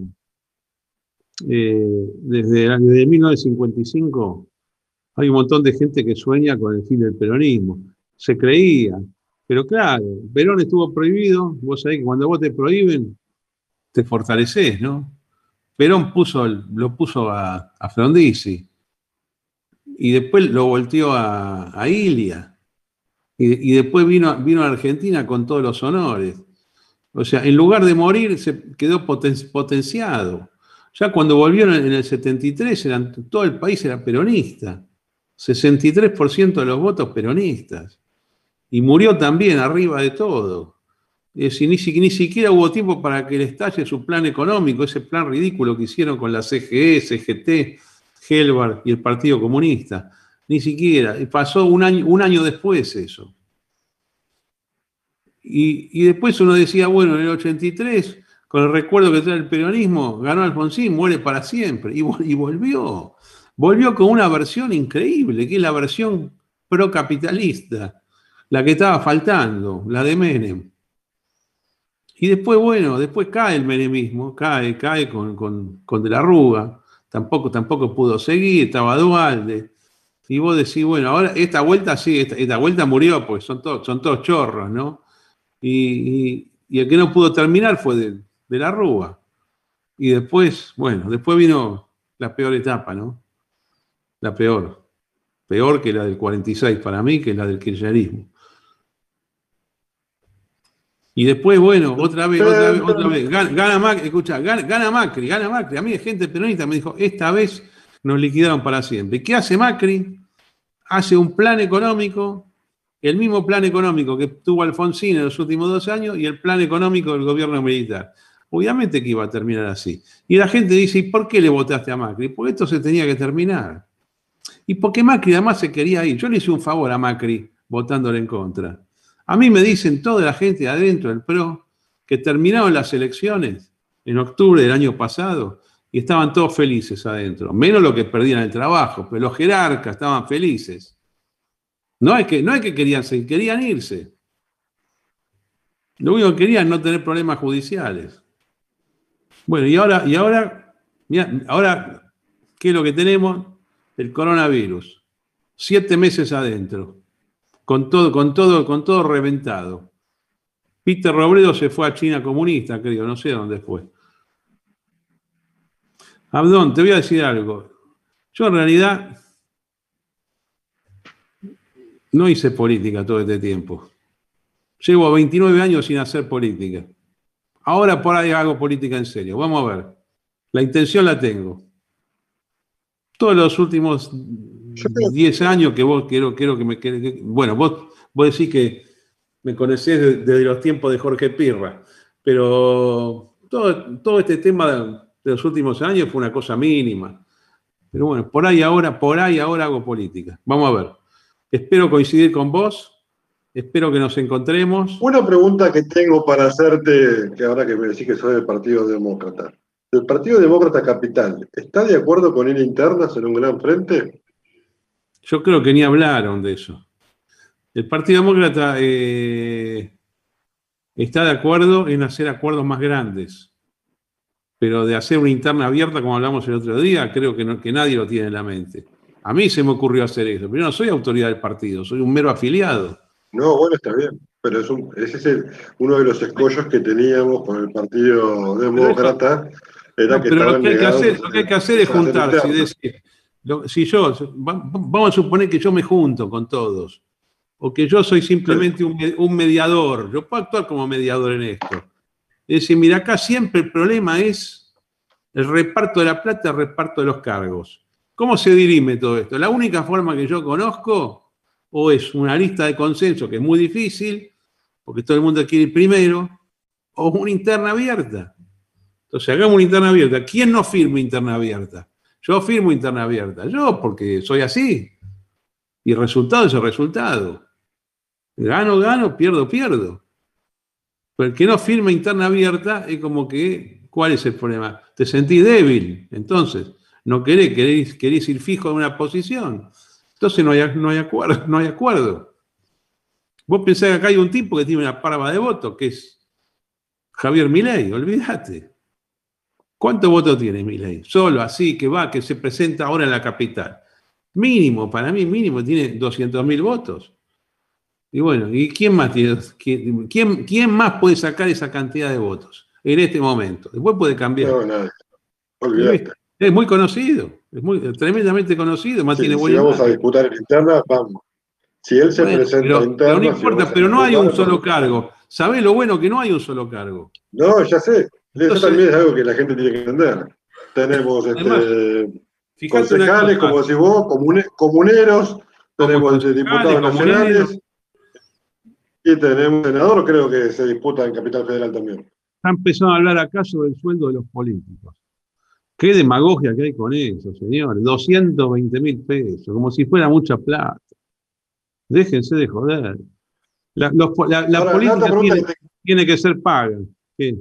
eh, desde, desde mil novecientos cincuenta y cinco hay un montón de gente que sueña con el fin del peronismo. Se creía. Pero claro, Perón estuvo prohibido. Vos sabés que cuando vos te prohíben, te fortaleces, ¿no? Perón puso, lo puso a, a Frondizi y después lo volteó a, a Ilia y, y después vino, vino a Argentina con todos los honores. O sea, en lugar de morir, se quedó poten, potenciado. Ya cuando volvieron en el setenta y tres, eran, todo el país era peronista. sesenta y tres por ciento de los votos peronistas. Y murió también arriba de todo. Es decir, ni, ni siquiera hubo tiempo para que le estalle su plan económico, ese plan ridículo que hicieron con la C G E, C G T, Helvar y el Partido Comunista. Ni siquiera. Pasó un año, un año después eso. Y, y después uno decía, bueno, en el ochenta y tres, con el recuerdo que trae el peronismo, ganó Alfonsín, muere para siempre. Y, y volvió. Volvió con una versión increíble, que es la versión procapitalista, la que estaba faltando, la de Menem. Y después, bueno, después cae el menemismo, cae, cae con, con, con De la Rúa, tampoco, tampoco pudo seguir, estaba Duhalde. Y vos decís, bueno, ahora esta vuelta sí, esta, esta vuelta murió, pues son todos, son todos chorros, ¿no? Y, y, y el que no pudo terminar fue de, de la Rúa. Y después, bueno, después vino la peor etapa, ¿no? La peor. Peor que la del cuarenta y seis para mí, que la del kirchnerismo. Y después, bueno, otra vez, otra vez, otra vez. Gana, gana Macri, escucha, gana, gana Macri, gana Macri. A mí, gente peronista me dijo, esta vez nos liquidaron para siempre. ¿Qué hace Macri? Hace un plan económico, el mismo plan económico que tuvo Alfonsín en los últimos dos años y el plan económico del gobierno militar. Obviamente que iba a terminar así. Y la gente dice, ¿y por qué le votaste a Macri? Porque esto se tenía que terminar. Y porque Macri además se quería ir. Yo le hice un favor a Macri votándole en contra. A mí me dicen toda la gente adentro del P R O que terminaron las elecciones en octubre del año pasado y estaban todos felices adentro, menos los que perdían el trabajo, pero los jerarcas estaban felices. No es que, no es que querían seguir, querían irse. Lo único que quería es no tener problemas judiciales. Bueno, y ahora, y ahora, mirá, ahora, ¿qué es lo que tenemos? El coronavirus. Siete meses adentro. Con todo, con todo, con todo reventado. Peter Robredo se fue a China comunista, creo, no sé dónde fue. Abdón, te voy a decir algo. Yo en realidad no hice política todo este tiempo. Llevo veintinueve años sin hacer política. Ahora por ahí hago política en serio. Vamos a ver. La intención la tengo. Todos los últimos diez años que vos quiero, quiero que me... Que, bueno, vos, vos decís que me conocés desde, desde los tiempos de Jorge Pirra, pero todo, todo este tema de, de los últimos años fue una cosa mínima. Pero bueno, por ahí ahora, por ahí ahora hago política. Vamos a ver. Espero coincidir con vos. Espero que nos encontremos. Una pregunta que tengo para hacerte, que ahora que me decís que soy del Partido Demócrata. ¿El Partido Demócrata Capital está de acuerdo con ir internas en un gran frente? Yo creo que ni hablaron de eso. El Partido Demócrata eh, está de acuerdo en hacer acuerdos más grandes. Pero de hacer una interna abierta, como hablamos el otro día, creo que, no, que nadie lo tiene en la mente. A mí se me ocurrió hacer eso, pero yo no soy autoridad del partido, soy un mero afiliado. No, bueno, está bien, pero es un, ese es el, uno de los escollos que teníamos con el Partido Demócrata, era no, que pero estaban lo que hay que negados. hacer, lo que hay que hacer es juntarse y decir, lo, si yo, vamos a suponer que yo me junto con todos, o que yo soy simplemente un, un mediador, yo puedo actuar como mediador en esto. Es decir, mira, acá siempre el problema es el reparto de la plata, el reparto de los cargos. ¿Cómo se dirime todo esto? La única forma que yo conozco, o es una lista de consenso, que es muy difícil, porque todo el mundo quiere ir primero, o una interna abierta. Entonces, hagamos una interna abierta. ¿Quién no firma interna abierta? Yo firmo interna abierta. Yo, porque soy así. Y el resultado es el resultado. Gano, gano, pierdo, pierdo. Pero el que no firma interna abierta es como que, ¿cuál es el problema? Te sentís débil. Entonces, no querés, querés, querés ir fijo en una posición. Entonces no hay, no hay acuerdo, no hay acuerdo. Vos pensás que acá hay un tipo que tiene una parva de votos, que es Javier Milei, olvídate. ¿Cuántos votos tiene Milei? Solo así, que va, que se presenta ahora en la capital. Mínimo, para mí mínimo, tiene doscientos mil votos. Y bueno, ¿y quién más tiene? ¿Quién, quién más puede sacar esa cantidad de votos en este momento? Después puede cambiar. No, nada, olvídate. Es muy conocido, es muy tremendamente conocido, mantiene Sí, buena si vamos imagen. a disputar en interna, vamos. Si él se Bueno, presenta pero, interna, pero no si importa, vamos a pero no hay un disputar, solo vamos. cargo. ¿Sabés lo bueno que no hay un solo cargo? No, ya sé. Eso Entonces, también es algo que la gente tiene que entender. Tenemos además, este, fíjate una concejales, cosa, como decís vos, comune, comuneros, como tenemos este, concejales, diputados comuneros. nacionales y tenemos senador, creo que se disputa en Capital Federal también. Ya empezado a hablar acá sobre el sueldo de los políticos. Qué demagogia que hay con eso, señores. doscientos veinte mil pesos, como si fuera mucha plata. Déjense de joder. La, los, la, la Ahora, política la tiene, que te... tiene que ser paga. ¿Qué?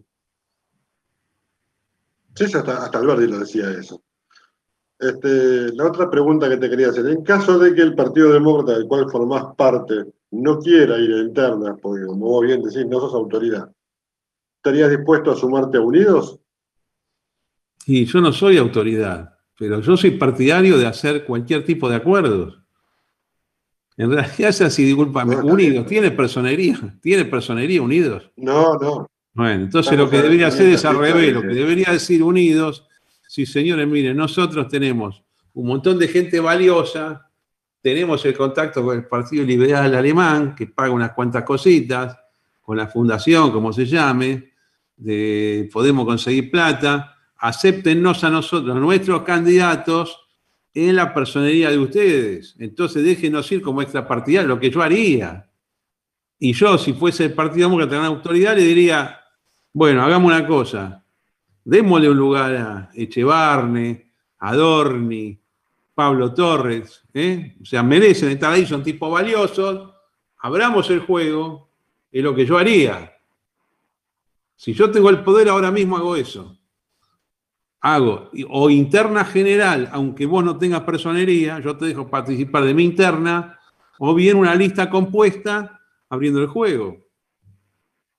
Sí, hasta, hasta Alberti lo decía eso. Este, la otra pregunta que te quería hacer, en caso de que el Partido Demócrata del cual formás parte no quiera ir a internas, porque como vos bien decís, no sos autoridad, ¿estarías dispuesto a sumarte a Unidos? Y yo no soy autoridad, pero yo soy partidario de hacer cualquier tipo de acuerdos. En realidad es así, discúlpame, No, Unidos, ¿tiene personería? ¿Tiene personería Unidos? no, no. Bueno, entonces Vamos lo que a debería definir hacer es esta al lista revés, de... lo que debería decir Unidos, sí señores, miren, nosotros tenemos un montón de gente valiosa, tenemos el contacto con el Partido Liberal Alemán, que paga unas cuantas cositas, con la fundación, como se llame, de, podemos conseguir plata, acéptennos a nosotros, nuestros candidatos, en la personería de ustedes. Entonces déjenos ir como extrapartidario, lo que yo haría. Y yo, si fuese el Partido Demócrata en la autoridad, le diría, bueno, hagamos una cosa, démosle un lugar a Echevarne, a Dorni, Pablo Torres, ¿eh? O sea, merecen estar ahí, son tipos valiosos, abramos el juego, es lo que yo haría. Si yo tengo el poder ahora mismo hago eso. Hago, o interna general, aunque vos no tengas personería, yo te dejo participar de mi interna, o bien una lista compuesta abriendo el juego.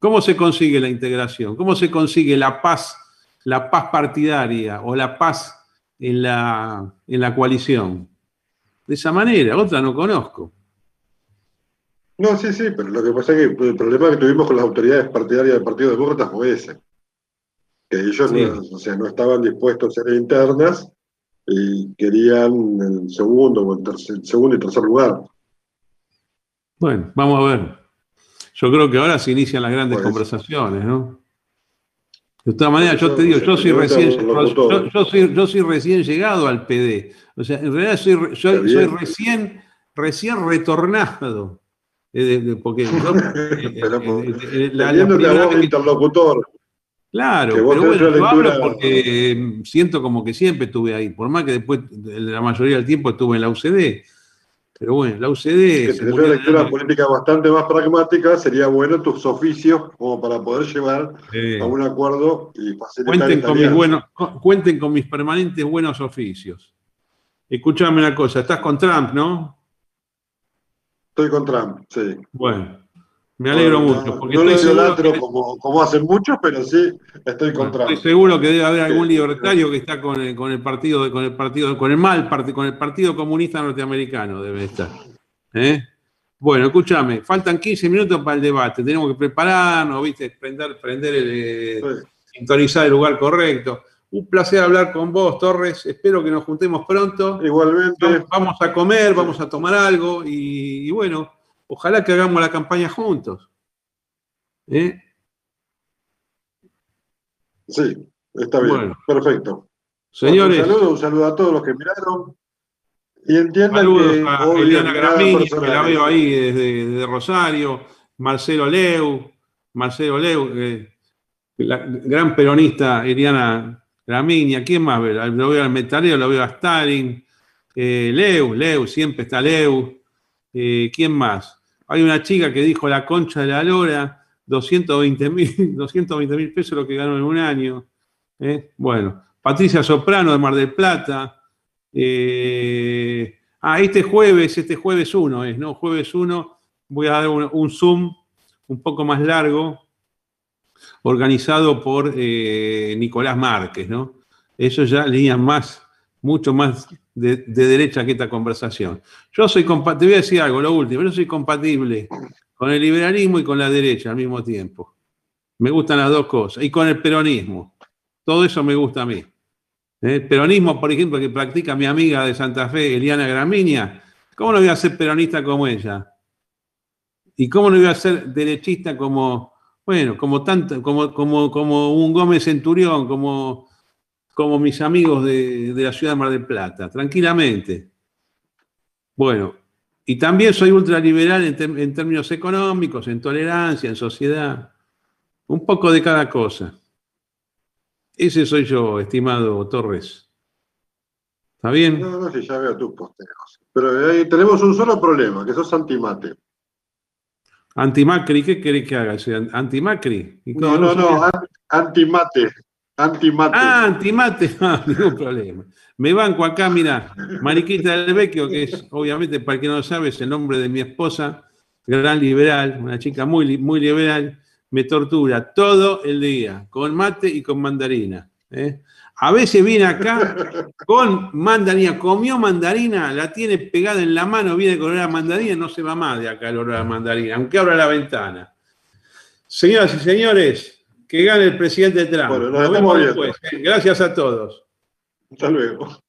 ¿Cómo se consigue la integración? ¿Cómo se consigue la paz, la paz partidaria o la paz en la, en la coalición? De esa manera, otra no conozco. No, sí, sí, pero lo que pasa es que el problema que tuvimos con las autoridades partidarias del Partido Demócrata fue ese. Que ellos Sí. no, o sea, no estaban dispuestos a ser internas y querían el segundo, o el tercer, segundo y tercer lugar. Bueno, vamos a ver. Yo creo que ahora se inician las grandes Pues, conversaciones, ¿no? De todas maneras, yo eso, te digo, o sea, yo soy primero recién, interlocutor. yo, yo soy, yo soy recién llegado al P D. O sea, en realidad soy, Está soy, soy bien. recién, recién retornado. Eh, de- de- porque yo, eh, Pero por- eh, eh, la, la teniéndote a primera vos vez de que. interlocutor, que Claro, vos pero tenés bueno, una yo hablo lectura. porque eh, siento como que siempre estuve ahí, por más que después, la mayoría del tiempo estuve en la U C D. Pero bueno, la U C D Que se tenés una murió en el lectura año. política bastante más pragmática, sería bueno tus oficios como para poder llevar a Eh, un acuerdo y facilitar cuenten esta con mis alianza. buenos, cu- cuenten con mis permanentes buenos oficios. Escúchame una cosa, estás con Trump, ¿no? Estoy con Trump, sí. Bueno, me alegro No, mucho, no, porque no estoy lo seguro idolatro que, como, como hacen muchos, pero sí estoy con bueno, estoy Trump. seguro que debe haber algún Que- libertario que está con el, con el partido, con el partido, con el mal partido, con el Partido Comunista Norteamericano, debe estar. ¿Eh? Bueno, escúchame, faltan quince minutos para el debate, tenemos que prepararnos, ¿viste? Prender, prender el, eh, sí. sintonizar el lugar correcto. Un placer hablar con vos, Torres. Espero que nos juntemos pronto. Igualmente, Vamos a comer, sí, vamos a tomar algo y, y bueno, ojalá que hagamos la campaña juntos. ¿Eh? sí, está bien, Bueno, perfecto. Bueno, un señores, saludo, un saludo a todos los que miraron y entiendan saludos que a odios Eliana ni nada Gramini, que la veo personales. ahí desde, desde Rosario, Marcelo Leu, Marcelo Leu, eh, la gran peronista Eliana Gramini. ¿A quién más veo? Lo veo al Metalero, lo veo a Stalin, eh, Leu, Leu, siempre está Leu. Eh, ¿Quién más? Hay una chica que dijo la concha de la lora, doscientos veinte mil pesos lo que ganó en un año. ¿Eh? Bueno, Patricia Soprano de Mar del Plata. Eh, ah, este jueves, este jueves uno es, ¿no? Jueves uno voy a dar un, un Zoom un poco más largo, organizado por eh, Nicolás Márquez, ¿no? Eso ya líneas más, mucho más de, de derecha que esta conversación. Yo soy, te voy a decir algo, lo último, yo soy compatible con el liberalismo y con la derecha al mismo tiempo. Me gustan las dos cosas. Y con el peronismo. Todo eso me gusta a mí. El peronismo, por ejemplo, que practica mi amiga de Santa Fe, Eliana Gramigna, ¿cómo no voy a ser peronista como ella? ¿Y cómo no voy a ser derechista como, bueno, como tanto, como, como, como un Gómez Centurión, como, como mis amigos de, de la ciudad de Mar del Plata? Tranquilamente. Bueno, y también soy ultraliberal en, tem- en términos económicos, en tolerancia, en sociedad. Un poco de cada cosa. Ese soy yo, estimado Torres. ¿Está bien? No, no, si ya veo tus posteos. Pero ahí tenemos un solo problema, que sos antimate. Antimacri, ¿qué querés que haga? ¿Soy antimacri? ¿Y No, cómo no no, soy? no, an- antimate. Antimate. Ah, antimate, no, ningún problema. Me banco acá, mira, Mariquita del Vecchio, que es, obviamente, para el que no lo sabe, es el nombre de mi esposa, gran liberal, una chica muy, li- muy liberal, me tortura todo el día, con mate y con mandarina. ¿eh? A veces viene acá con mandarina, comió mandarina, la tiene pegada en la mano, viene con olor a mandarina, no se va más de acá el olor a mandarina, aunque abra la ventana. Señoras y señores, que gane el presidente Trump. Bueno, nos Nos estamos vemos viendo. después. ¿eh? Gracias a todos. Hasta luego.